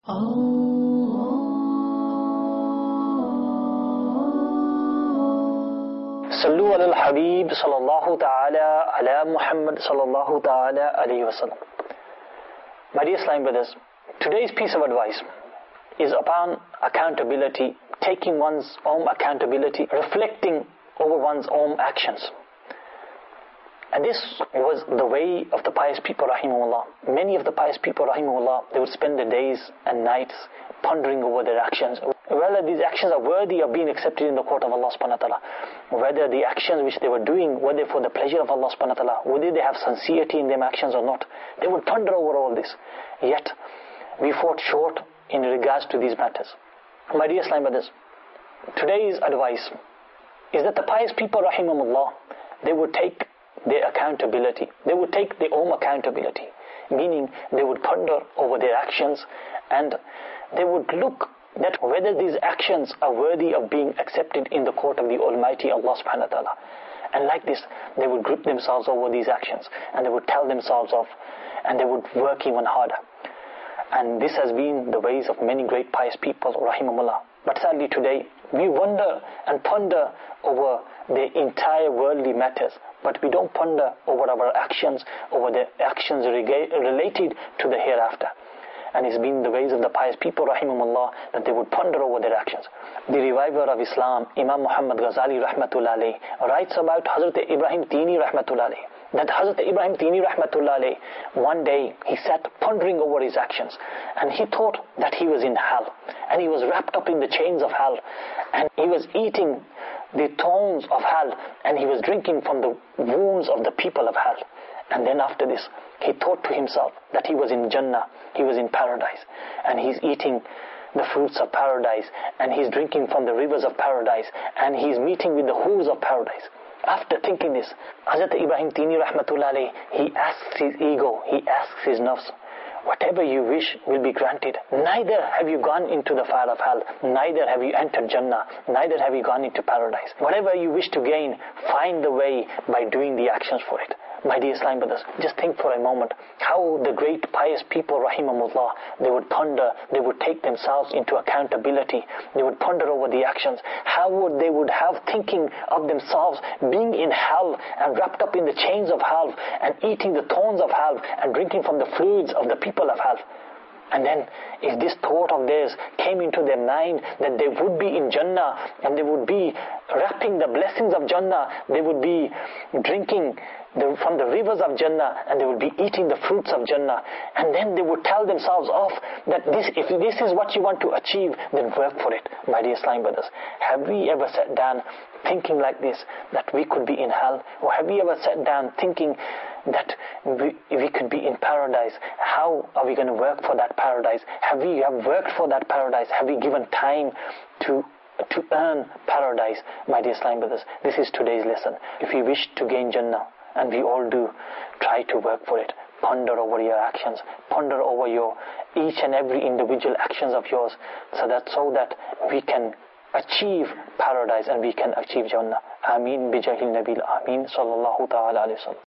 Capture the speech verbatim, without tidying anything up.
Sallu ala al-Habib sallallahu ta'ala ala Muhammad sallallahu ta'ala alayhi wa sallam. My dear Islam brothers, today's piece of advice is upon accountability, taking one's own accountability, reflecting over one's own actions. And this was the way of the pious people, rahimahullah. Many of the pious people, rahimahullah, they would spend their days and nights pondering over their actions, whether these actions are worthy of being accepted in the court of Allah subhanahu wa ta'ala, whether the actions which they were doing, were they for the pleasure of Allah subhanahu wa ta'ala, whether they have sincerity in their actions or not. They would ponder over all this. Yet, we fought short in regards to these matters. My dear Islam brothers, today's advice is that the pious people, rahimahullah, they would take their accountability. They would take their own accountability, meaning they would ponder over their actions and they would look that whether these actions are worthy of being accepted in the court of the Almighty Allah subhanahu wa ta'ala. And like this, they would grip themselves over these actions and they would tell themselves off and they would work even harder. And this has been the ways of many great pious people, rahimahullah. But sadly today, we wonder and ponder over the entire worldly matters, but we don't ponder over our actions, over the actions rega- related to the hereafter. And it's been the ways of the pious people, rahimahullah, that they would ponder over their actions. The reviver of Islam, Imam Muhammad Ghazali rahmatullah alayhi, writes about Hazrat Ibrahim Tini rahmatullah alayhi, that Hazrat Ibrahim Tini rahmatullah alayhi, one day he sat pondering over his actions and he thought that he was in hell and he was wrapped up in the chains of hell and he was eating the thorns of hell and he was drinking from the wounds of the people of hell. And then after this, he thought to himself that he was in Jannah, he was in paradise, and he's eating the fruits of paradise, and he's drinking from the rivers of paradise, and he's meeting with the hooves of paradise. After thinking this, Hazrat Ibrahim Tini rahmatullah alayhi, he asks his ego, he asks his nafs, whatever you wish will be granted. Neither have you gone into the fire of hell, neither have you entered Jannah, neither have you gone into paradise. Whatever you wish to gain, find the way by doing the actions for it. My dear Islam brothers, just think for a moment how the great pious people, rahimahullah, they would ponder, they would take themselves into accountability, they would ponder over the actions. How would they would have thinking of themselves being in hell and wrapped up in the chains of hell and eating the thorns of hell and drinking from the fluids of the people of hell. And then, if this thought of theirs came into their mind that they would be in Jannah and they would be wrapping the blessings of Jannah, they would be drinking the, from the rivers of Jannah and they would be eating the fruits of Jannah, and then they would tell themselves off that this, if this is what you want to achieve, then work for it. My dear Islam brothers, have we ever sat down thinking like this, that we could be in hell? Or have we ever sat down thinking that we, we could be in paradise? How are we going to work for that paradise? Have we have worked for that paradise? Have we given time to to earn paradise? My dear Islam brothers, this is today's lesson. If you wish to gain Jannah, and we all do, try to work for it. Ponder over your actions, ponder over your each and every individual actions of yours, so that so that we can achieve paradise and we can achieve Jannah. Ameen bijahil Nabil Ameen sallallahu ta'ala alayhi wa sallam.